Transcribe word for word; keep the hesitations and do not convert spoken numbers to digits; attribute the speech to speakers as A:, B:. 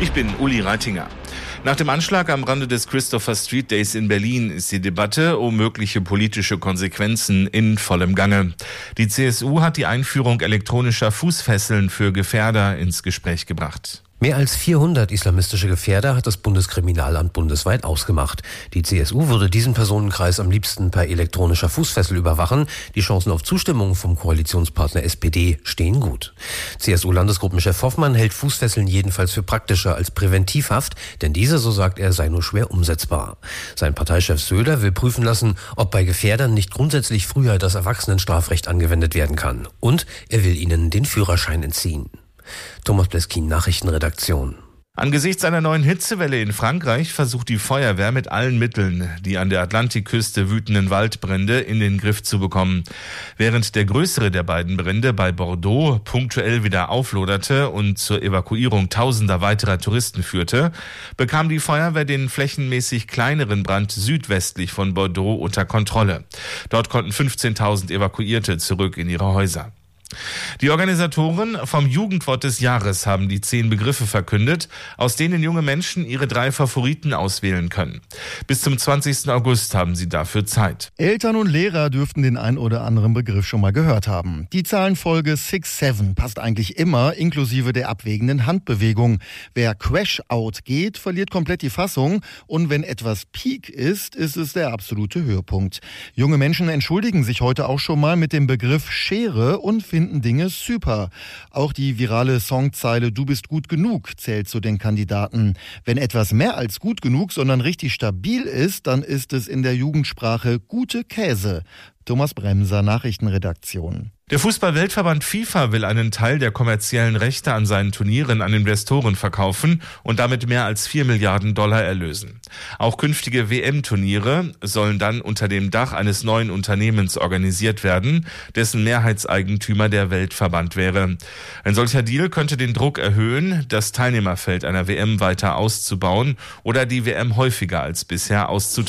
A: Ich bin Uli Reitinger. Nach dem Anschlag am Rande des Christopher Street Days in Berlin ist die Debatte um mögliche politische Konsequenzen in vollem Gange. Die C S U hat die Einführung elektronischer Fußfesseln für Gefährder ins Gespräch gebracht.
B: Mehr als vierhundert islamistische Gefährder hat das Bundeskriminalamt bundesweit ausgemacht. Die C S U würde diesen Personenkreis am liebsten per elektronischer Fußfessel überwachen. Die Chancen auf Zustimmung vom Koalitionspartner S P D stehen gut. C S U-Landesgruppenchef Hoffmann hält Fußfesseln jedenfalls für praktischer als Präventivhaft, denn diese, so sagt er, sei nur schwer umsetzbar. Sein Parteichef Söder will prüfen lassen, ob bei Gefährdern nicht grundsätzlich früher das Erwachsenenstrafrecht angewendet werden kann. Und er will ihnen den Führerschein entziehen. Thomas Bleskin, Nachrichtenredaktion.
A: Angesichts einer neuen Hitzewelle in Frankreich versucht die Feuerwehr mit allen Mitteln, die an der Atlantikküste wütenden Waldbrände in den Griff zu bekommen. Während der größere der beiden Brände bei Bordeaux punktuell wieder aufloderte und zur Evakuierung tausender weiterer Touristen führte, bekam die Feuerwehr den flächenmäßig kleineren Brand südwestlich von Bordeaux unter Kontrolle. Dort konnten fünfzehntausend Evakuierte zurück in ihre Häuser. Die Organisatoren vom Jugendwort des Jahres haben die zehn Begriffe verkündet, aus denen junge Menschen ihre drei Favoriten auswählen können. Bis zum zwanzigsten August haben sie dafür Zeit.
C: Eltern und Lehrer dürften den ein oder anderen Begriff schon mal gehört haben. Die Zahlenfolge sechs sieben passt eigentlich immer, inklusive der abwägenden Handbewegung. Wer Crash-Out geht, verliert komplett die Fassung. Und wenn etwas Peak ist, ist es der absolute Höhepunkt. Junge Menschen entschuldigen sich heute auch schon mal mit dem Begriff Schere und finden Dinge super. Auch die virale Songzeile "Du bist gut genug" zählt zu den Kandidaten. Wenn etwas mehr als gut genug, sondern richtig stabil ist, dann ist es in der Jugendsprache gute Käse. Thomas Bremser, Nachrichtenredaktion.
A: Der Fußball-Weltverband FIFA will einen Teil der kommerziellen Rechte an seinen Turnieren an Investoren verkaufen und damit mehr als vier Milliarden Dollar erlösen. Auch künftige W M-Turniere sollen dann unter dem Dach eines neuen Unternehmens organisiert werden, dessen Mehrheitseigentümer der Weltverband wäre. Ein solcher Deal könnte den Druck erhöhen, das Teilnehmerfeld einer W M weiter auszubauen oder die W M häufiger als bisher auszutragen.